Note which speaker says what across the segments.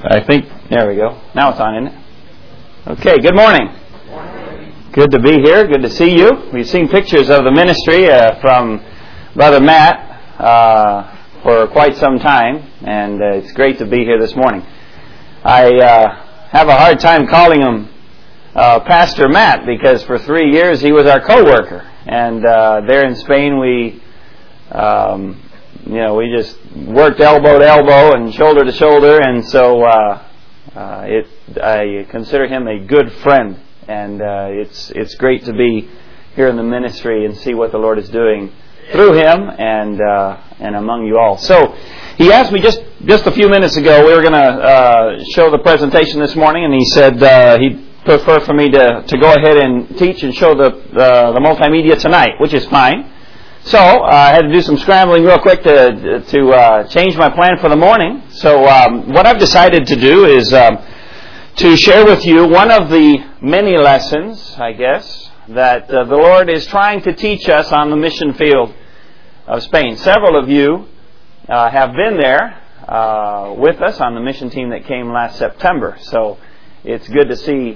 Speaker 1: I think, there we go. Now it's on, isn't it? Okay, good morning. Good to be here. Good to see you. We've seen pictures of the ministry from Brother Matt for quite some time, and it's great to be here this morning. I have a hard time calling him Pastor Matt because for 3 years he was our co-worker, and there in Spain we just worked elbow to elbow and shoulder to shoulder, and so I consider him a good friend, and it's great to be here in the ministry and see what the Lord is doing through him and among you all. So he asked me just a few minutes ago, we were going to show the presentation this morning, and he said he'd prefer for me to go ahead and teach and show the multimedia tonight, which is fine. So I had to do some scrambling real quick to change my plan for the morning. So what I've decided to do is to share with you one of the many lessons, I guess, that the Lord is trying to teach us on the mission field of Spain. Several of you have been there with us on the mission team that came last September. So it's good to see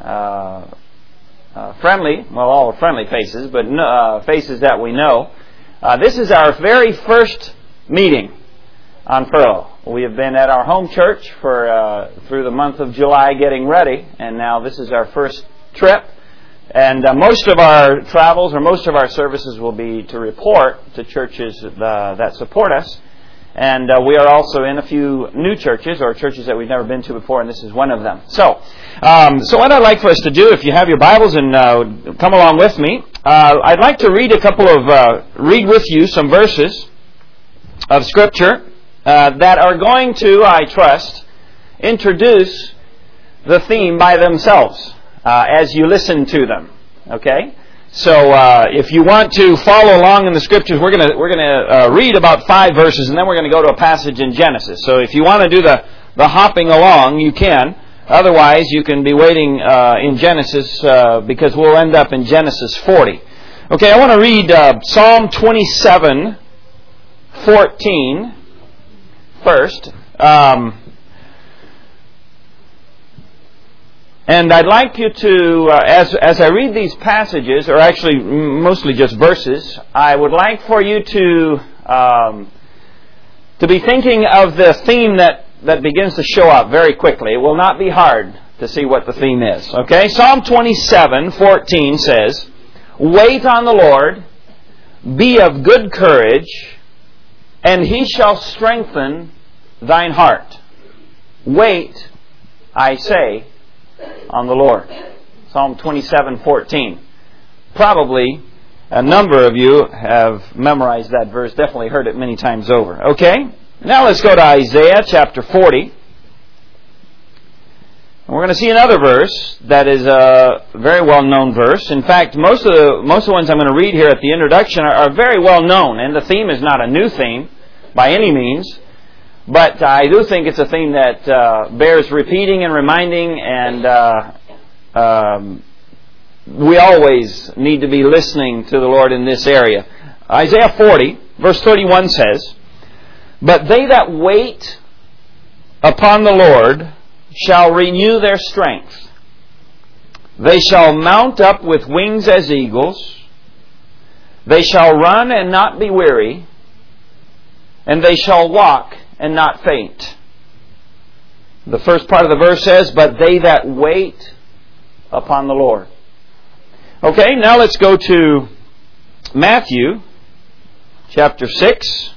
Speaker 1: all friendly faces, but faces that we know. This is our very first meeting on furlough. We have been at our home church for through the month of July getting ready, and now this is our first trip. And most of our travels or most of our services will be to report to churches that support us. And we are also in a few new churches or churches that we've never been to before, and this is one of them. So what I'd like for us to do, if you have your Bibles and come along with me, I'd like to read read with you some verses of Scripture that are going to, I trust, introduce the theme by themselves as you listen to them. Okay? So if you want to follow along in the Scriptures, we're going to read about 5 verses, and then we're going to go to a passage in Genesis. So if you want to do the hopping along, you can. Otherwise, you can be waiting in Genesis because we'll end up in Genesis 40. Okay, I want to read Psalm 27:14 first. And I'd like you to, as I read these passages, or actually mostly just verses, I would like for you to be thinking of the theme that begins to show up very quickly. It will not be hard to see what the theme is. Okay? Psalm 27:14 says, "Wait on the Lord, be of good courage, and He shall strengthen thine heart." Wait, I say, on the Lord. Psalm 27:14. Probably a number of you have memorized that verse, definitely heard it many times over. Okay? Now let's go to Isaiah chapter 40. And we're going to see another verse that is a very well-known verse. In fact, most of the ones I'm going to read here at the introduction are very well-known, and the theme is not a new theme by any means. But I do think it's a theme that bears repeating and reminding, and we always need to be listening to the Lord in this area. Isaiah 40, verse 31 says, "But they that wait upon the Lord shall renew their strength. They shall mount up with wings as eagles. They shall run and not be weary, and they shall walk and not faint." The first part of the verse says, "But they that wait upon the Lord." Okay, now let's go to Matthew chapter 6.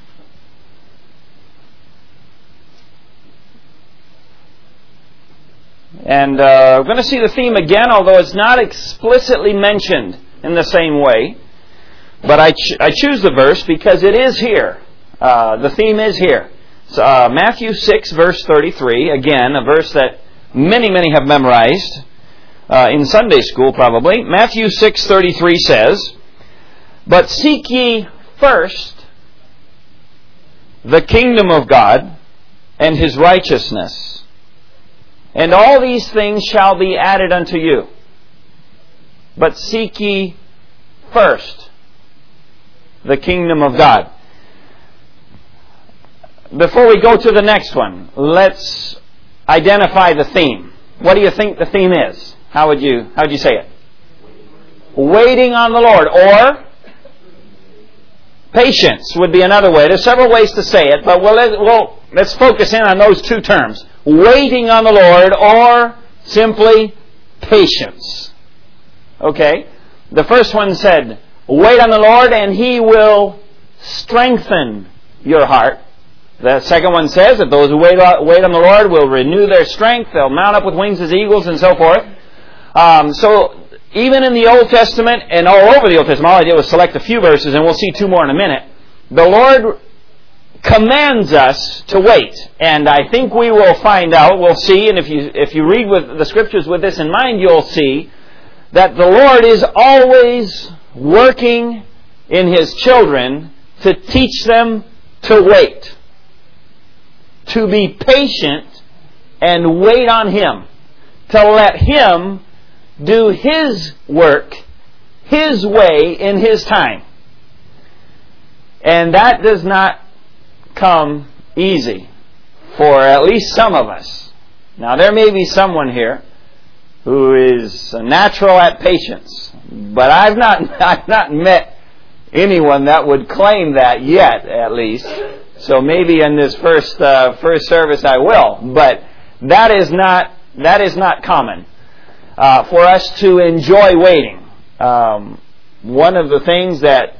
Speaker 1: And we're going to see the theme again, although it's not explicitly mentioned in the same way. But I choose the verse because it is here. The theme is here. Matthew 6, verse 33, again, a verse that many have memorized in Sunday school probably. Matthew 6:33 says, "But seek ye first the kingdom of God and His righteousness, and all these things shall be added unto you. But seek ye first the kingdom of God." Before we go to the next one, let's identify the theme. What do you think the theme is? How would you say it? Waiting on the Lord, or patience would be another way. There's several ways to say it, but let's focus in on those two terms. Waiting on the Lord, or simply patience. Okay? The first one said, wait on the Lord and He will strengthen your heart. The second one says that those who wait on the Lord will renew their strength. They'll mount up with wings as eagles and so forth. So even in the Old Testament and all over the Old Testament, all I did was select a few verses, and we'll see two more in a minute. The Lord commands us to wait. And I think we will find out, we'll see, and if you read with the Scriptures with this in mind, you'll see that the Lord is always working in His children to teach them to wait. To be patient and wait on Him. To let Him do His work, His way, in His time. And that does not come easy for at least some of us. Now, there may be someone here who is a natural at patience, but I've not met anyone that would claim that yet, at least. So maybe in this first service I will, but that is not common for us to enjoy waiting. One of the things that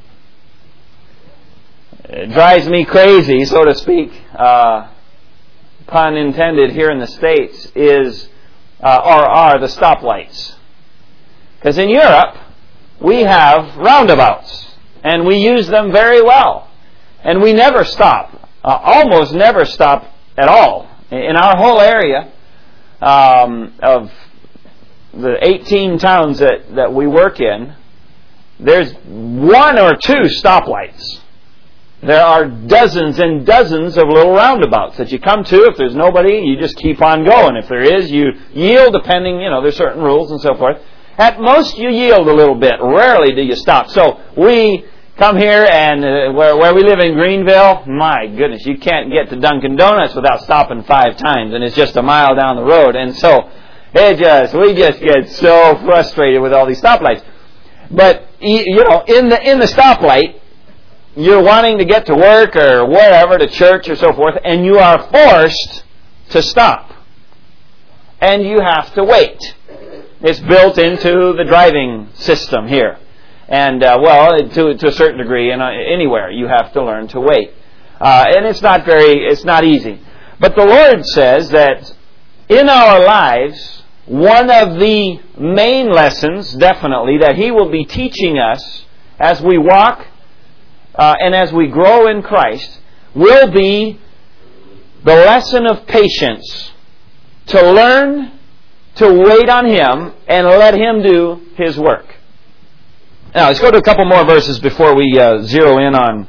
Speaker 1: drives me crazy, so to speak, pun intended, here in the States are the stoplights. Because in Europe we have roundabouts, and we use them very well. And we never stop, almost never stop at all. In our whole area of the 18 towns that we work in, there's one or two stoplights. There are dozens and dozens of little roundabouts that you come to. If there's nobody, you just keep on going. If there is, you yield, depending, there's certain rules and so forth. At most, you yield a little bit. Rarely do you stop. So we come here, and where we live in Greenville, my goodness, you can't get to Dunkin' Donuts without stopping 5 times, and it's just a mile down the road. And so we just get so frustrated with all these stoplights. But in the stoplight, you're wanting to get to work or wherever, to church or so forth, and you are forced to stop, and you have to wait. It's built into the driving system here. And, to a certain degree, and anywhere, you have to learn to wait. And it's not easy. But the Lord says that in our lives, one of the main lessons, definitely, that He will be teaching us as we walk and as we grow in Christ, will be the lesson of patience. To learn to wait on Him and let Him do His work. Now, let's go to a couple more verses before we zero in on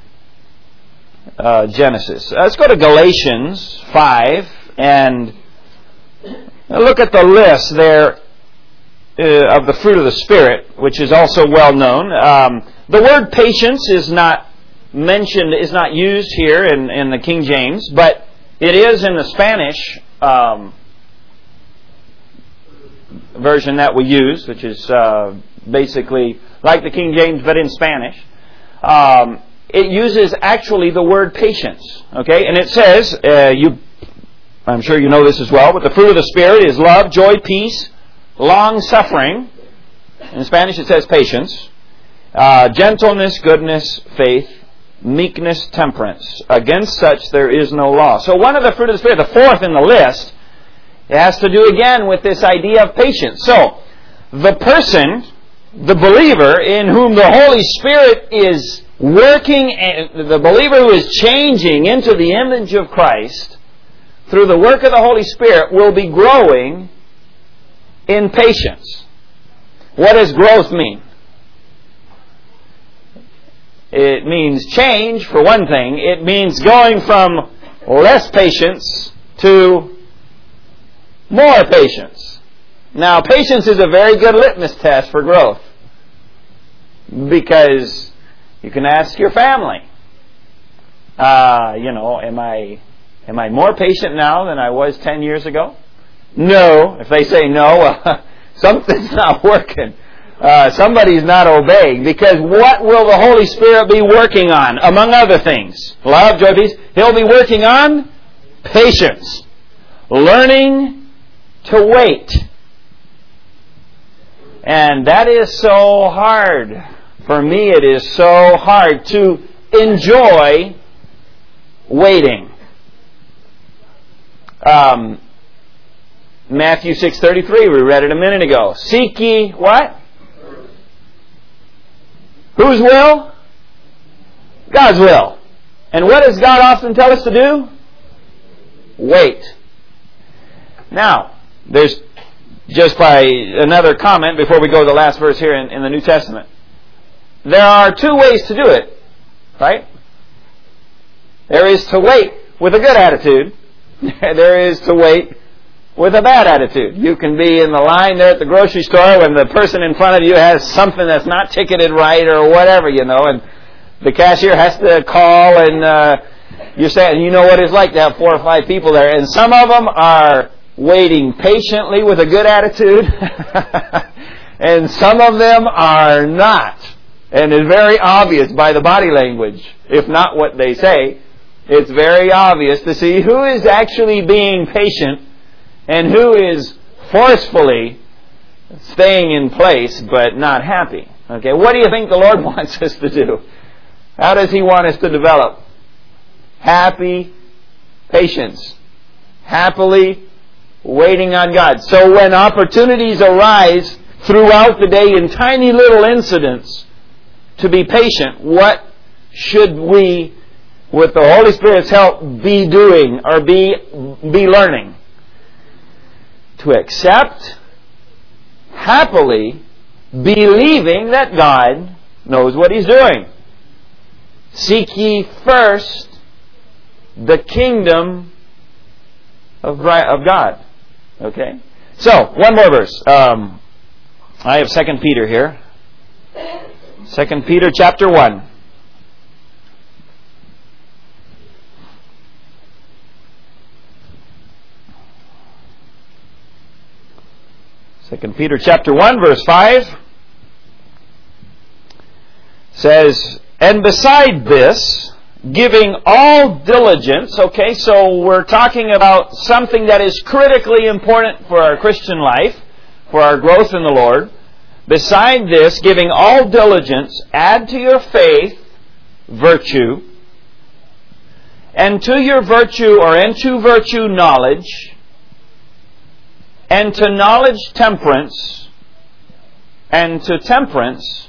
Speaker 1: Genesis. Let's go to Galatians 5 and look at the list there of the fruit of the Spirit, which is also well known. The word patience is not mentioned, is not used here in the King James, but it is in the Spanish version that we use, which is basically like the King James, but in Spanish. It uses actually the word patience. Okay, and it says, I'm sure you know this as well, but the fruit of the Spirit is love, joy, peace, long-suffering. In Spanish it says patience. Gentleness, goodness, faith, meekness, temperance. Against such there is no law. So one of the fruit of the Spirit, the fourth in the list, it has to do again with this idea of patience. So, the person, the believer in whom the Holy Spirit is working, the believer who is changing into the image of Christ through the work of the Holy Spirit, will be growing in patience. What does growth mean? It means change, for one thing. It means going from less patience to more patience. Now, patience is a very good litmus test for growth, because you can ask your family, am I Am I more patient now than I was 10 years ago? No. If they say no, something's not working. Somebody's not obeying. Because what will the Holy Spirit be working on? Among other things. Love, joy, peace. He'll be working on patience. Learning to wait. And that is so hard. For me, it is so hard to enjoy waiting. Matthew 6:33, we read it a minute ago. Seek ye what? Whose will? God's will. And what does God often tell us to do? Wait. Now, there's just by another comment before we go to the last verse here in the New Testament. There are two ways to do it, right? There is to wait with a good attitude. There is to wait with a bad attitude. You can be in the line there at the grocery store when the person in front of you has something that's not ticketed right or whatever, and the cashier has to call and you're saying, you know what it's like to have 4 or 5 people there, and some of them are waiting patiently with a good attitude and some of them are not. And it's very obvious by the body language, if not what they say. It's very obvious to see who is actually being patient and who is forcefully staying in place but not happy. Okay, what do you think the Lord wants us to do? How does He want us to develop? Happy patience. Happily waiting on God. So when opportunities arise throughout the day in tiny little incidents to be patient, what should we, with the Holy Spirit's help, be doing or be learning? To accept, happily, believing that God knows what He's doing. Seek ye first the kingdom of God. Okay? So, one more verse. I have 2 Peter here. 2 Peter chapter 1. Second Peter chapter 1 verse 5 says, and beside this, giving all diligence. Okay, so we're talking about something that is critically important for our Christian life, for our growth in the Lord. Beside this, giving all diligence, add to your faith virtue, and to your virtue or into virtue knowledge, and to knowledge temperance, and to temperance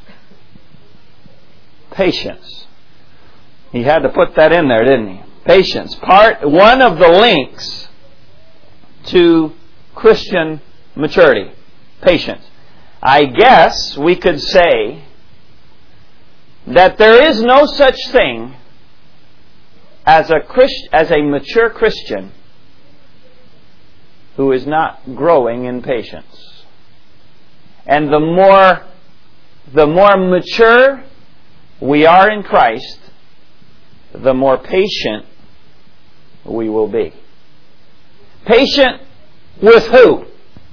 Speaker 1: patience. He had to put that in there, didn't he? Patience. One of the links to Christian maturity. Patience. I guess we could say that there is no such thing as a mature Christian who is not growing in patience. And the more mature we are in Christ, the more patient we will be. Patient with who?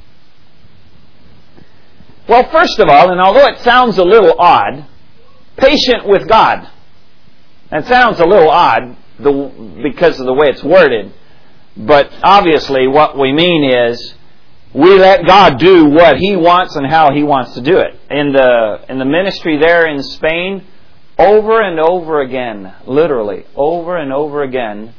Speaker 1: Well, first of all, and although it sounds a little odd, patient with God. That sounds a little odd because of the way it's worded. But obviously what we mean is we let God do what He wants and how He wants to do it. In the ministry there in Spain, over and over again, literally, over and over again,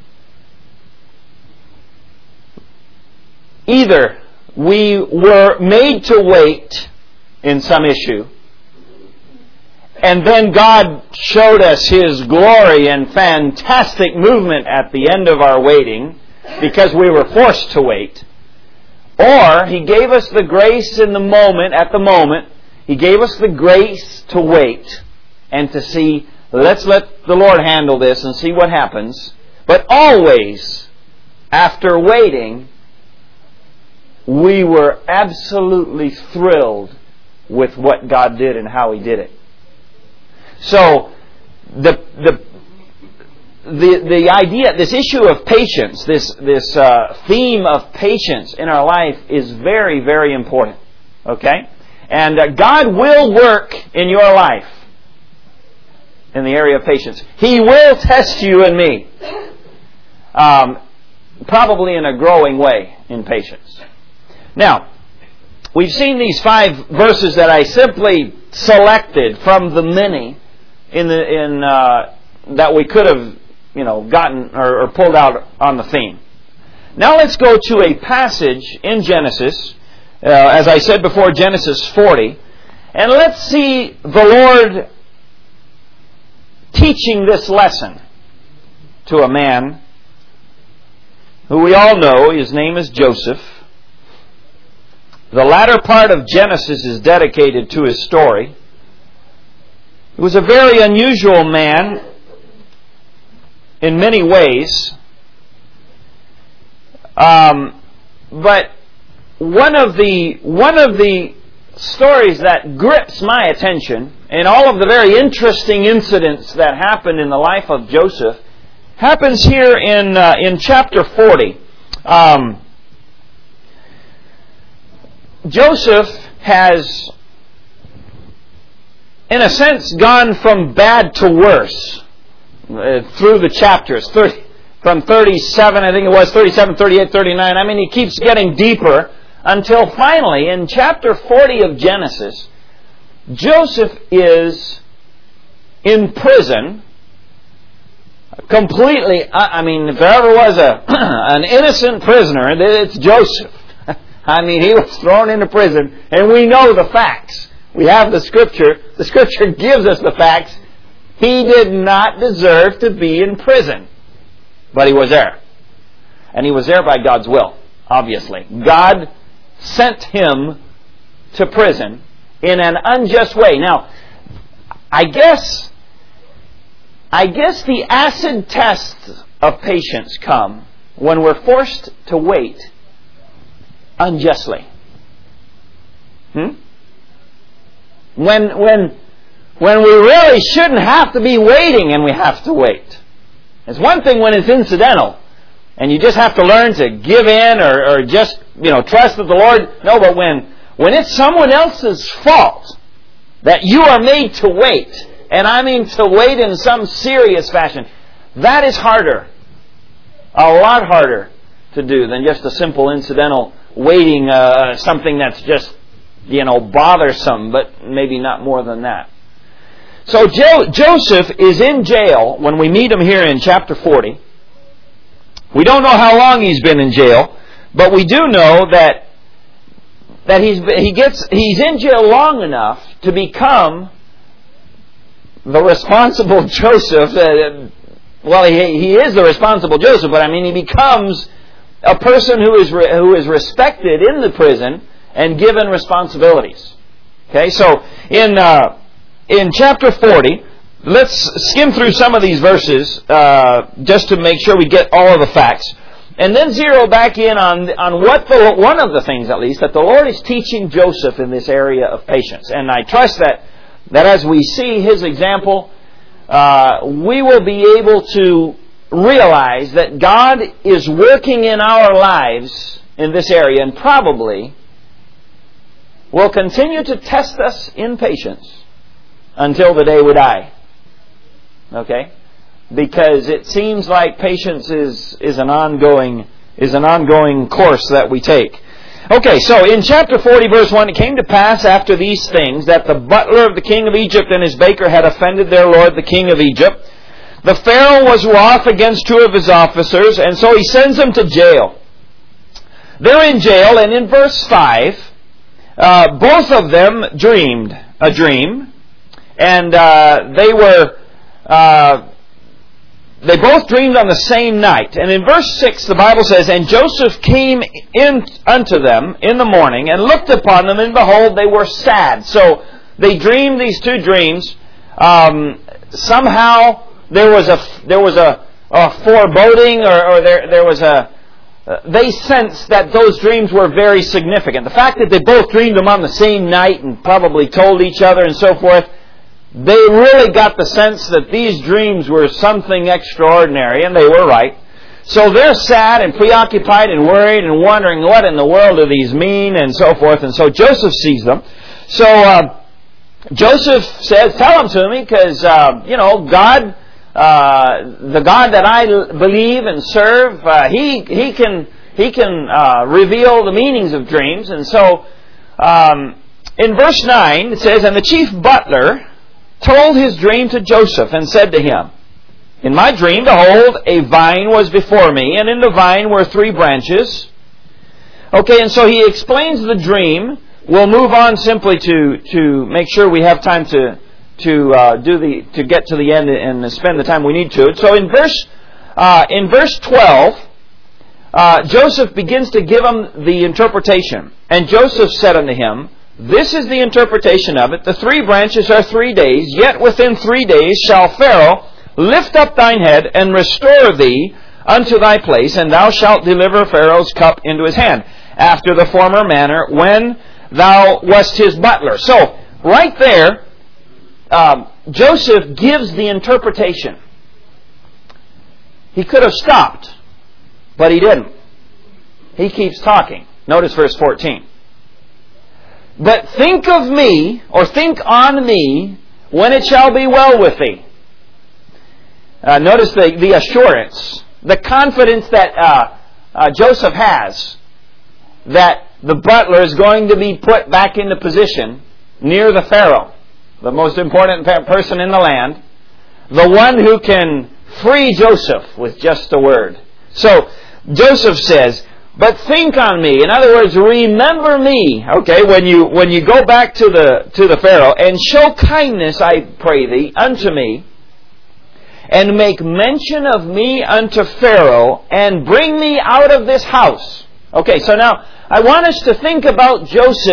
Speaker 1: either we were made to wait in some issue, and then God showed us His glory and fantastic movement at the end of our waiting because we were forced to wait, or He gave us the grace in the moment, at the moment, He gave us the grace to wait and to see, let's let the Lord handle this and see what happens. But always, after waiting, we were absolutely thrilled with what God did and how He did it. So, the idea, this issue of patience, this theme of patience in our life is very, very important. Okay? And God will work in your life in the area of patience. He will test you and me. Probably in a growing way in patience. Now, we've seen these 5 verses that I simply selected from the many that we could have, gotten or pulled out on the theme. Now let's go to a passage in Genesis, as I said before, Genesis 40, and let's see the Lord teaching this lesson to a man who we all know. His name is Joseph. The latter part of Genesis is dedicated to his story. He was a very unusual man in many ways. But one of the stories that grips my attention in all of the very interesting incidents that happened in the life of Joseph happens here in chapter 40. Joseph has, in a sense, gone from bad to worse through the chapters. From 37, I think it was, 37, 38, 39. I mean, he keeps getting deeper until finally, in chapter 40 of Genesis, Joseph is in prison completely. If there ever was an innocent prisoner, it's Joseph. He was thrown into prison, and we know the facts. We have the Scripture. The Scripture gives us the facts. He did not deserve to be in prison, but he was there. And he was there by God's will, obviously. God sent him to prison in an unjust way. Now, I guess the acid tests of patience come when we're forced to wait unjustly. When we really shouldn't have to be waiting and we have to wait. It's one thing when it's incidental and you just have to learn to give in or just trust that the Lord. No, but when it's someone else's fault that you are made to wait, and I mean to wait in some serious fashion, that is harder, a lot harder to do than just a simple incidental waiting, something that's just bothersome, but maybe not more than that. So Joseph is in jail when we meet him here in chapter 40. We don't know how long he's been in jail, but we do know that he's in jail long enough to become the responsible Joseph. He is the responsible Joseph, but he becomes a person who is respected in the prison and given responsibilities. Okay, so in chapter 40, let's skim through some of these verses just to make sure we get all of the facts, and then zero back in on what one of the things, at least, that the Lord is teaching Joseph in this area of patience. And I trust that as we see his example, we will be able to realize that God is working in our lives in this area, and probably will continue to test us in patience until the day we die. Okay? Because it seems like patience is an ongoing course that we take. Okay, so in chapter 40, verse 1, it came to pass after these things that the butler of the king of Egypt and his baker had offended their lord, the king of Egypt. The Pharaoh was wroth against 2 of his officers, and so he sends them to jail. They're in jail, and in verse 5, both of them dreamed a dream, and they both dreamed on the same night. And in verse 6, the Bible says, And Joseph came in unto them in the morning, and looked upon them, and behold, they were sad. So they dreamed these 2 dreams. Somehow there was a foreboding, or there was they sensed that those dreams were very significant. The fact that they both dreamed them on the same night and probably told each other and so forth they really got the sense that these dreams were something extraordinary, and they were right. So they're sad and preoccupied and worried and wondering what in the world do these mean and so forth. And so Joseph sees them. So Joseph says, tell them to me because, God, the God that I believe and serve, He can reveal the meanings of dreams. And so in verse 9 it says, and the chief butler told his dream to Joseph and said to him, in my dream, behold, a vine was before me, and in the vine were 3 branches. Okay, and so he explains the dream. We'll move on simply to make sure we have time to get to the end and spend the time we need to. So in verse 12, Joseph begins to give him the interpretation. And Joseph said unto him, this is the interpretation of it. The 3 branches are 3 days, yet within 3 days shall Pharaoh lift up thine head and restore thee unto thy place, and thou shalt deliver Pharaoh's cup into his hand, after the former manner when thou wast his butler. So, right there, Joseph gives the interpretation. He could have stopped, but he didn't. He keeps talking. Notice verse 14. But think of me, or think on me, when it shall be well with thee. Notice the assurance, the confidence that Joseph has that the butler is going to be put back into position near the Pharaoh, the most important person in the land, the one who can free Joseph with just a word. So Joseph says, but think on me. In other words, remember me. Okay, when you go back to the Pharaoh, and show kindness, I pray thee, unto me, and make mention of me unto Pharaoh, and bring me out of this house. Okay, so now I want us to think about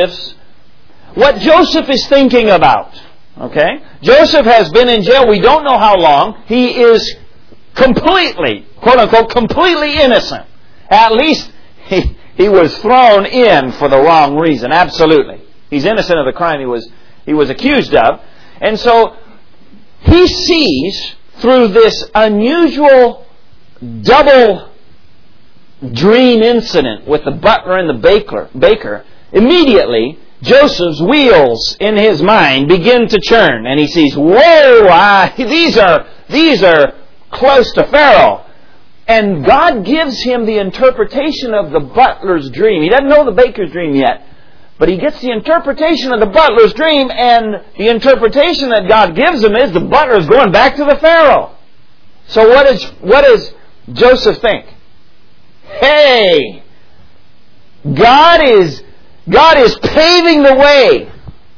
Speaker 1: what Joseph is thinking about. Okay? Joseph has been in jail, we don't know how long. He is completely, quote unquote, completely innocent. At least he was thrown in for the wrong reason. Absolutely. He's innocent of the crime he was accused of. And so he sees, through this unusual double dream incident with the butler and the baker, immediately Joseph's wheels in his mind begin to churn, and he sees, whoa, these are close to Pharaoh. And God gives him the interpretation of the butler's dream. He doesn't know the baker's dream yet, but he gets the interpretation of the butler's dream, and the interpretation that God gives him is the butler is going back to the Pharaoh. So what does Joseph think? Hey, God is paving the way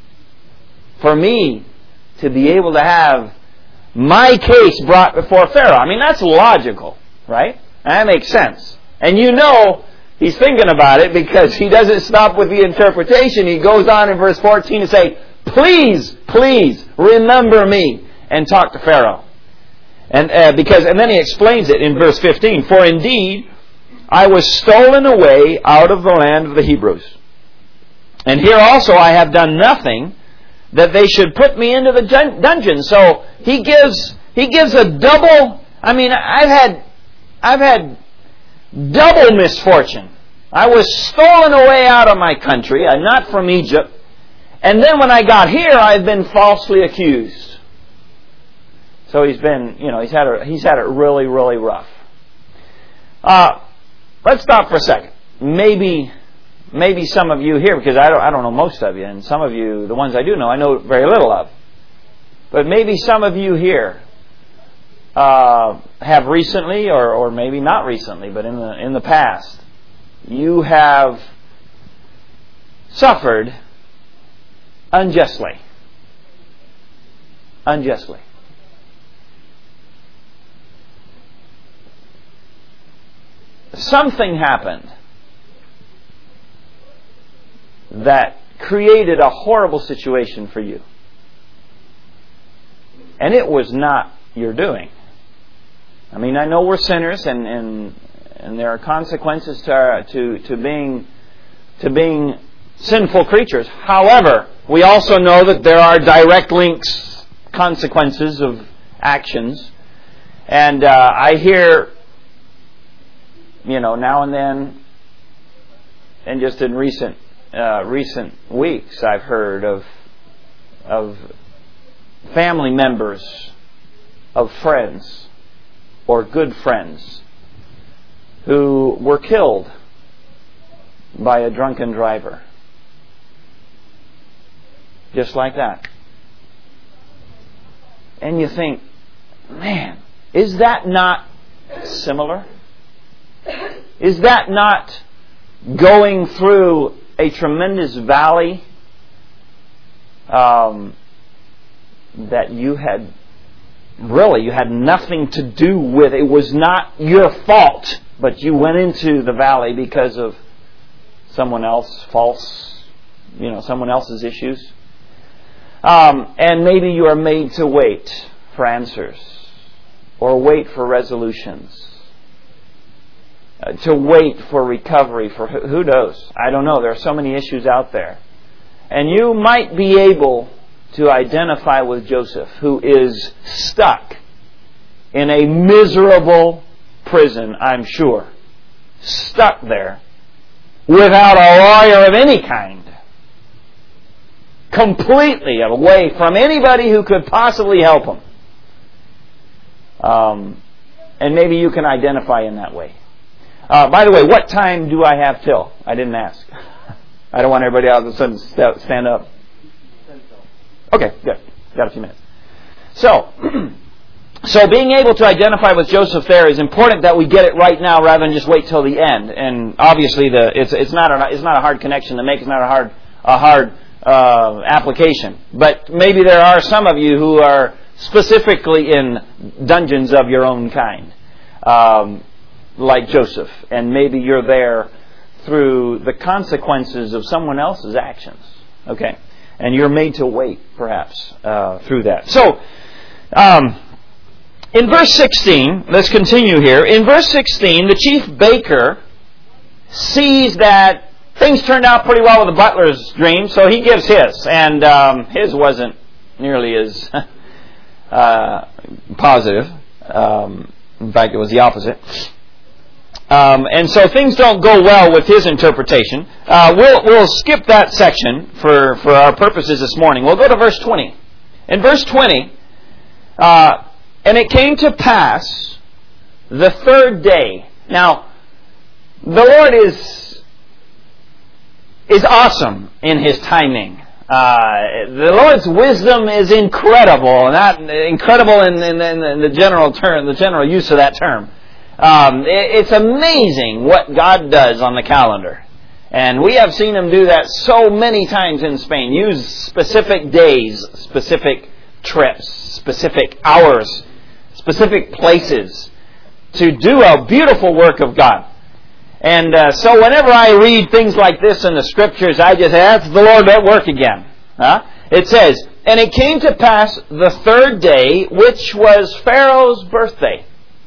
Speaker 1: for me to be able to have my case brought before Pharaoh. I mean, that's logical, right? That makes sense. And you know he's thinking about it because he doesn't stop with the interpretation. He goes on in verse 14 to say, please remember me and talk to Pharaoh. And then he explains it in verse 15. For indeed, I was stolen away out of the land of the Hebrews. And here also I have done nothing that they should put me into the dungeon. So he gives a double. I mean, I've had double misfortune. I was stolen away out of my country. I'm not from Egypt. And then when I got here, I've been falsely accused. So he's had it really, really rough. Let's stop for a second. Maybe some of you here, because I don't know most of you, and some of you, the ones I do know, I know very little of. But maybe some of you here have recently, or maybe not recently, but in the past, you have suffered unjustly. Unjustly. Something happened that created a horrible situation for you. And it was not your doing. I mean, I know we're sinners and there are consequences to being sinful creatures. However, we also know that there are direct links consequences of actions. And I hear, now and then, and just in recent weeks, I've heard of family members of friends or good friends who were killed by a drunken driver. Just like that. And you think, man, is that not similar? Is that not going through a tremendous valley that you had nothing to do with? It was not your fault, but you went into the valley because of someone else's someone else's issues. And maybe you are made to wait for answers, or wait for resolutions, to wait for recovery, for who knows? I don't know. There are so many issues out there. And you might be able to identify with Joseph, who is stuck in a miserable prison, I'm sure. Stuck there without a lawyer of any kind. Completely away from anybody who could possibly help him. And maybe you can identify in that way. By the way, what time do I have till? I didn't ask. I don't want everybody all of a sudden stand up. Okay, good. Got a few minutes. So being able to identify with Joseph there is important that we get it right now rather than just wait till the end. And obviously, it's not a hard connection to make. It's not a hard application. But maybe there are some of you who are specifically in dungeons of your own kind, like Joseph, and maybe you're there through the consequences of someone else's actions. Okay, and you're made to wait, perhaps, through that. So, in verse 16, let's continue here. In verse 16, the chief baker sees that things turned out pretty well with the butler's dream, so he gives his. And his wasn't nearly as positive. In fact, it was the opposite. And so things don't go well with his interpretation. We'll skip that section for our purposes this morning. We'll go to verse 20. In verse 20, and it came to pass the third day. Now, the Lord is awesome in His timing. The Lord's wisdom is incredible, not incredible in the general term, the general use of that term. It's amazing what God does on the calendar. And we have seen Him do that so many times in Spain. Use specific days, specific trips, specific hours, specific places to do a beautiful work of God. And so whenever I read things like this in the Scriptures, I just say, that's the Lord at work again. It says, and it came to pass the third day, which was Pharaoh's birthday,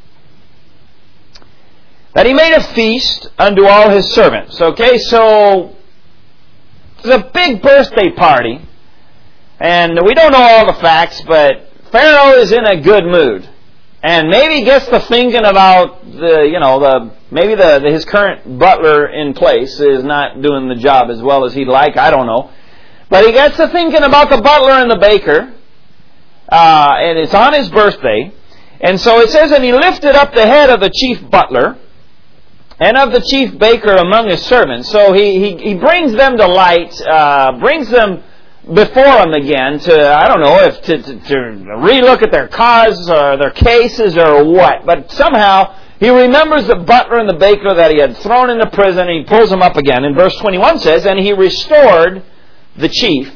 Speaker 1: that he made a feast unto all his servants. Okay, so it's a big birthday party. And we don't know all the facts, but Pharaoh is in a good mood. And maybe gets to thinking about his current butler in place is not doing the job as well as he'd like. I don't know. But he gets to thinking about the butler and the baker. And it's on his birthday. And so it says, and he lifted up the head of the chief butler and of the chief baker among his servants. So he brings them to light, brings them before him again to, I don't know, if to relook at their cause or their cases or what. But somehow he remembers the butler and the baker that he had thrown into prison, and he pulls them up again. And verse 21 says, and he restored the chief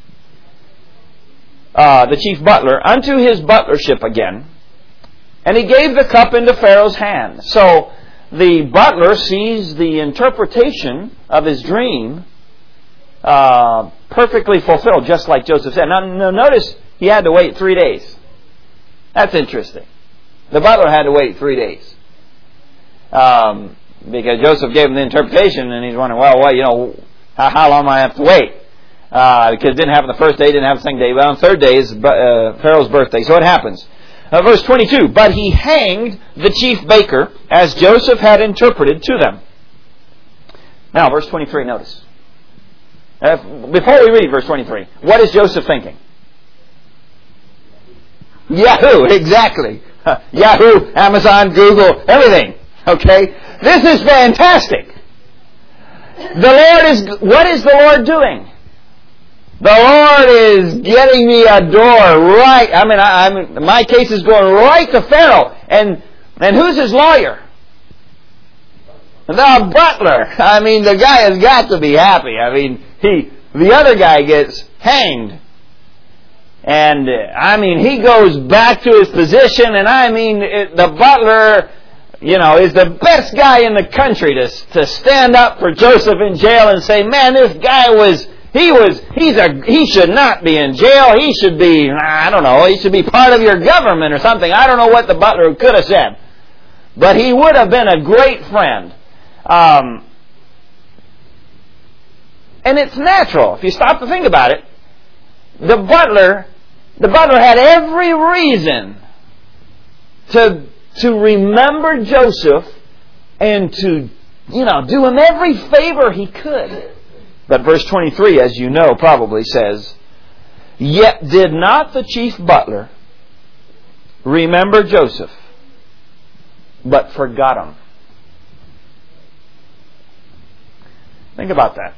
Speaker 1: butler unto his butlership again, and he gave the cup into Pharaoh's hand. So the butler sees the interpretation of his dream perfectly fulfilled, just like Joseph said. Now, notice he had to wait 3 days. That's interesting. The butler had to wait 3 days. Because Joseph gave him the interpretation, and he's wondering, how long do I have to wait? because it didn't happen the first day, didn't happen the second day, but on the third day is Pharaoh's birthday. So it happens. Verse 22, but he hanged the chief baker as Joseph had interpreted to them. Now, verse 23, notice. Before we read verse 23, what is Joseph thinking? Yahoo, exactly. Yahoo, Amazon, Google, everything. Okay? This is fantastic. What is the Lord doing? The Lord is getting me a door right. My case is going right to Pharaoh. And who's his lawyer? The butler. The guy has got to be happy. The other guy gets hanged. And, he goes back to his position, and the butler, is the best guy in the country to stand up for Joseph in jail and say, man, this guy he should not be in jail. He should be, he should be part of your government or something. I don't know what the butler could have said. But he would have been a great friend. And it's natural, if you stop to think about it. The butler had every reason to remember Joseph and to, do him every favor he could. But verse 23, as you know, probably says, yet did not the chief butler remember Joseph, but forgot him. Think about that.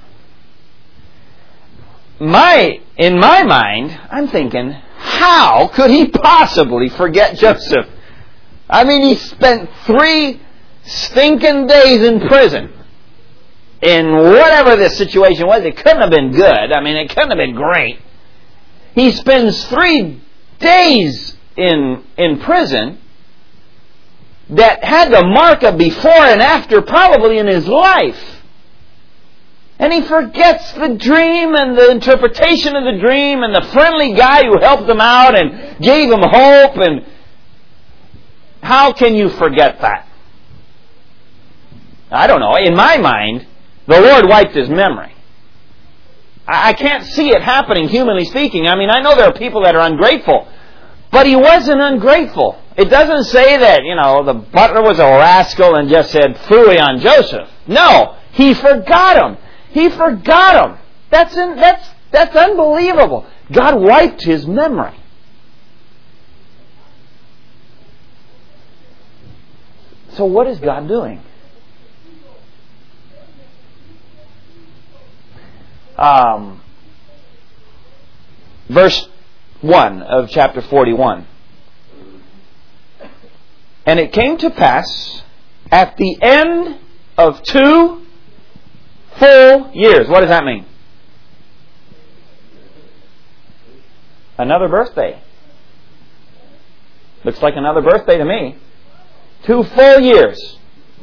Speaker 1: In my mind, I'm thinking, how could he possibly forget Joseph? He spent 3 stinking days in prison. In whatever this situation was, it couldn't have been good. It couldn't have been great. He spends 3 days in prison that had the mark of before and after probably in his life. And he forgets the dream and the interpretation of the dream and the friendly guy who helped him out and gave him hope. And how can you forget that? I don't know. In my mind, the Lord wiped his memory. I can't see it happening, humanly speaking. I know there are people that are ungrateful. But he wasn't ungrateful. It doesn't say that, the butler was a rascal and just said phooey on Joseph. No, he forgot him. He forgot him. That's unbelievable. God wiped his memory. So what is God doing? Verse 1 of chapter 41. And it came to pass at the end of 2 full years. What does that mean? Another birthday. Looks like another birthday to me. 2 full years.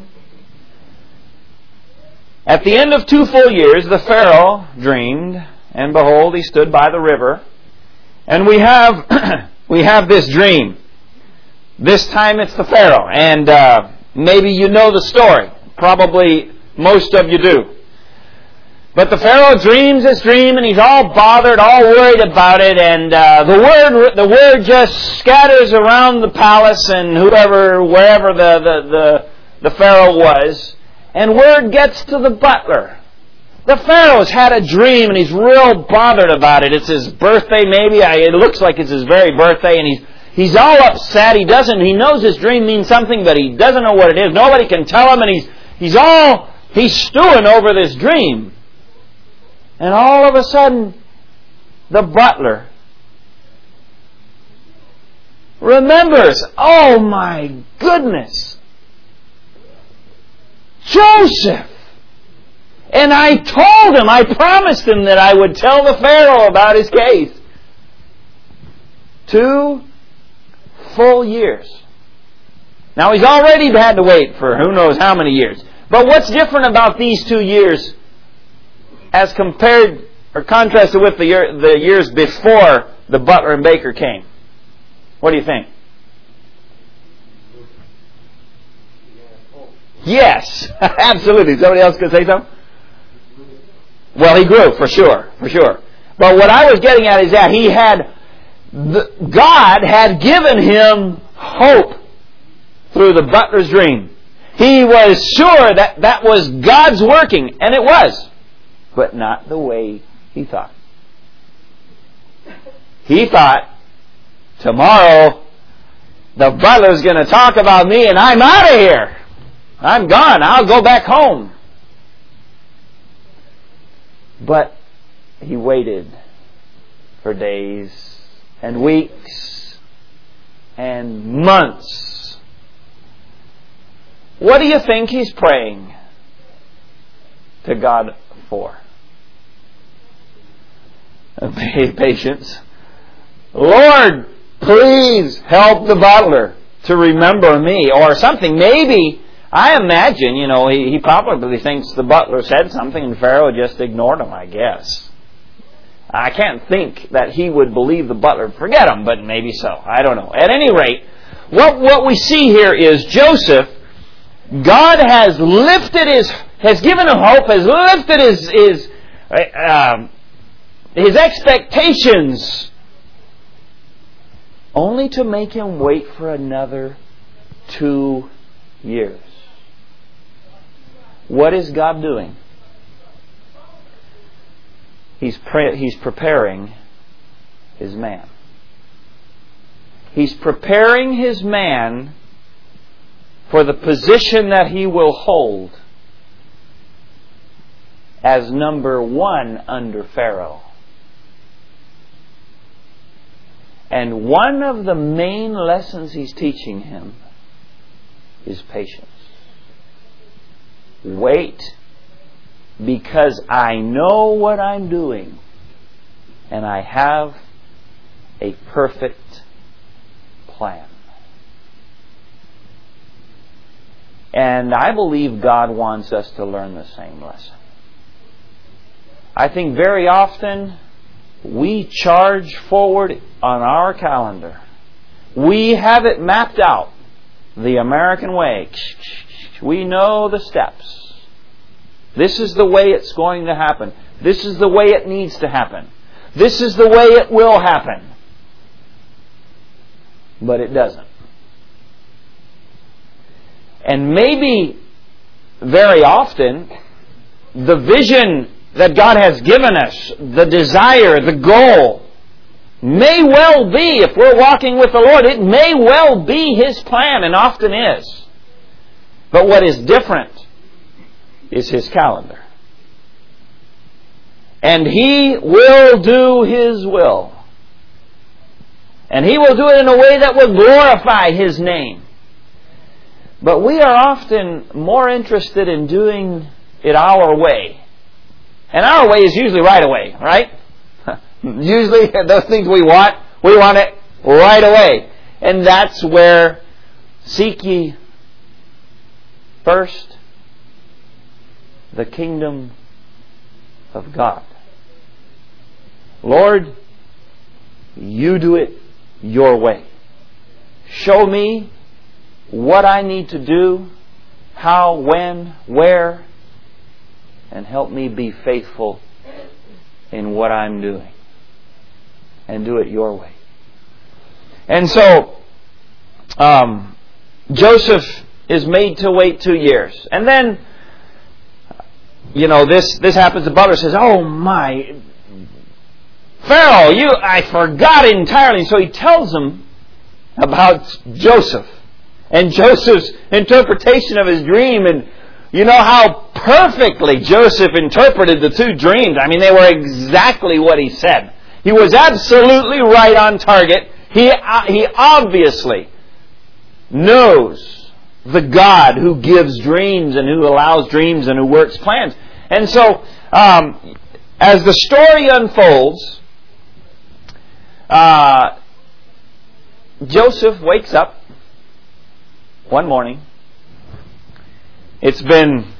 Speaker 1: At the end of 2 full years, the Pharaoh dreamed, and behold, he stood by the river. And we have this dream. This time it's the Pharaoh. And maybe you know the story. Probably most of you do. But the Pharaoh dreams this dream, and he's all bothered, all worried about it, and the word just scatters around the palace and wherever the Pharaoh was, and word gets to the butler. The Pharaoh's had a dream, and he's real bothered about it. It's his birthday, maybe. It looks like it's his very birthday, and he's all upset. He knows his dream means something, but he doesn't know what it is. Nobody can tell him, and he's stewing over this dream. And all of a sudden, the butler remembers, oh my goodness, Joseph! And I promised him that I would tell the Pharaoh about his case. 2 full years. Now he's already had to wait for who knows how many years. But what's different about these 2 years as compared or contrasted with the years before the butler and baker came? What do you think? Yes, absolutely. Somebody else could say something? Well, he grew, for sure. But what I was getting at is that God had given him hope through the butler's dream. He was sure that that was God's working, and it was, but not the way he thought. He thought, tomorrow the butler's going to talk about me and I'm out of here. I'm gone. I'll go back home. But he waited for days and weeks and months. What do you think he's praying to God for? Patience. Lord, please help the butler to remember me, or something. Maybe, I imagine, he probably thinks the butler said something and Pharaoh just ignored him, I guess. I can't think that he would believe the butler and forget him, but maybe so. I don't know. At any rate, what we see here is Joseph, God has given him hope, has lifted his expectations, only to make him wait for another 2 years. What is God doing? He's preparing his man. He's preparing his man for the position that he will hold as number 1 under Pharaoh. And one of the main lessons he's teaching him is patience. Wait, because I know what I'm doing, and I have a perfect plan. And I believe God wants us to learn the same lesson. I think very often we charge forward on our calendar. We have it mapped out, the American way. We know the steps. This is the way it's going to happen. This is the way it needs to happen. This is the way it will happen. But it doesn't. And maybe very often the vision that God has given us, the desire, the goal, may well be, if we're walking with the Lord, it may well be His plan, and often is. But what is different is His calendar. And He will do His will. And He will do it in a way that will glorify His name. But we are often more interested in doing it our way. And our way is usually right away, right? Usually those things we want it right away. And that's where seek ye first the kingdom of God. Lord, you do it your way. Show me what I need to do, how, when, where, and help me be faithful in what I'm doing. And do it your way. And so, Joseph is made to wait 2 years. And then, this happens. The butler says, "Oh my, Pharaoh, I forgot entirely." So he tells him about Joseph and Joseph's interpretation of his dream. And you know how perfectly Joseph interpreted the 2 dreams. I mean, they were exactly what he said. He was absolutely right on target. He obviously knows the God who gives dreams and who allows dreams and who works plans. And so, as the story unfolds, Joseph wakes up one morning. It's been,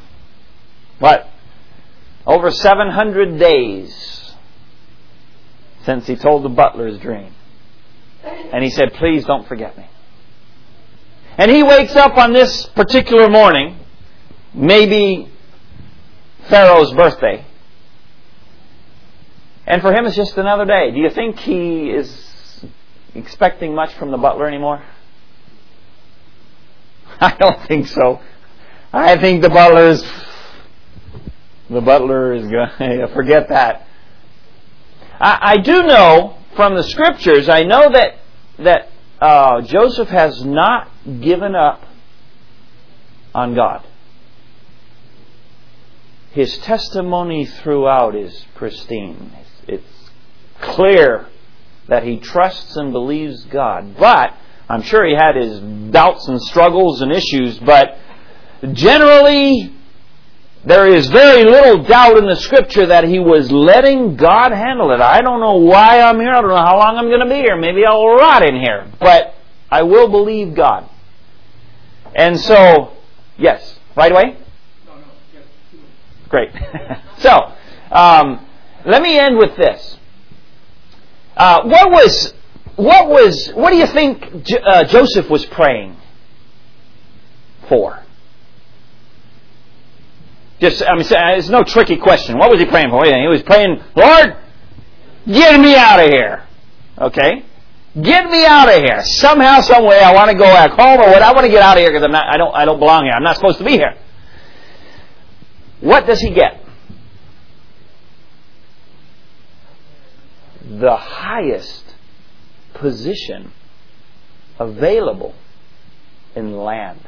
Speaker 1: over 700 days since he told the butler his dream. And he said, "Please don't forget me." And he wakes up on this particular morning, maybe Pharaoh's birthday, And for him, it's just another day. Do you think he is expecting much from the butler anymore? I don't think so. I think the butler is going to forget that. I do know from the Scriptures, I know that Joseph has not given up on God. His testimony throughout is pristine. It's clear that he trusts and believes God. But I'm sure he had his doubts and struggles and issues, but generally there is very little doubt in the Scripture that he was letting God handle it. I don't know why I'm here. I don't know how long I'm going to be here. Maybe I'll rot in here. But I will believe God. And so, yes. Right away? No. Yes. Great. So, let me end with this. What do you think Joseph was praying for? It's no tricky question. What was he praying for? He was praying, Lord, get me out of here. Okay? Get me out of here. Somehow, some way, I want to go back home, or what? I want to get out of here because I don't belong here. I'm not supposed to be here. What does he get? The highest position available in land.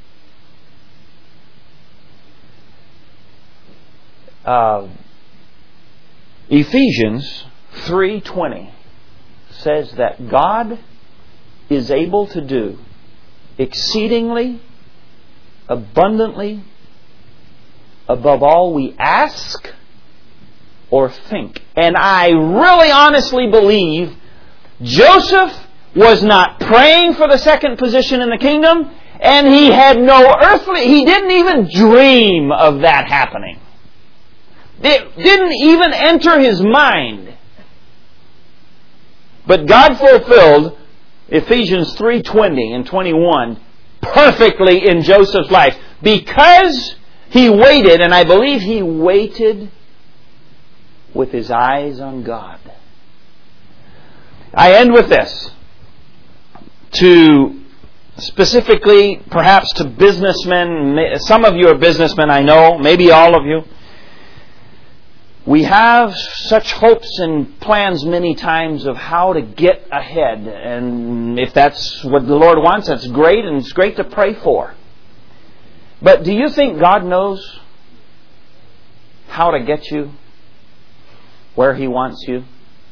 Speaker 1: Ephesians 3:20 says that God is able to do exceedingly, abundantly, above all we ask or think. And I really honestly believe Joseph was not praying for the second position in the kingdom, and he didn't even dream of that happening. It didn't even enter his mind. But God fulfilled Ephesians 3:20 and 21 perfectly in Joseph's life because he waited, and I believe he waited with his eyes on God. I end with this. To specifically, perhaps to businessmen, some of you are businessmen, I know, maybe all of you. We have such hopes and plans many times of how to get ahead. And if that's what the Lord wants, that's great, and it's great to pray for. But do you think God knows how to get you where He wants you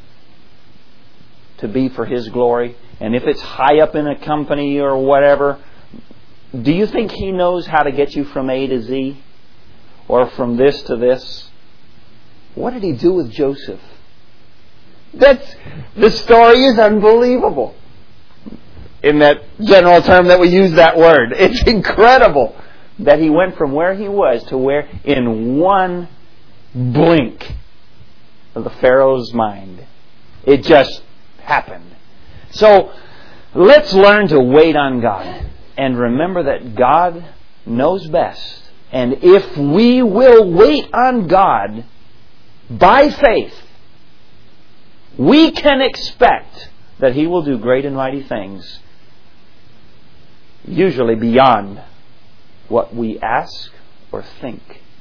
Speaker 1: to be for His glory? And if it's high up in a company or whatever, do you think He knows how to get you from A to Z? Or from this to this? What did He do with Joseph? The story is unbelievable. In that general term that we use that word. It's incredible that he went from where he was to where in one blink of the Pharaoh's mind. It just happened. So let's learn to wait on God and remember that God knows best. And if we will wait on God by faith, we can expect that He will do great and mighty things, usually beyond what we ask or think.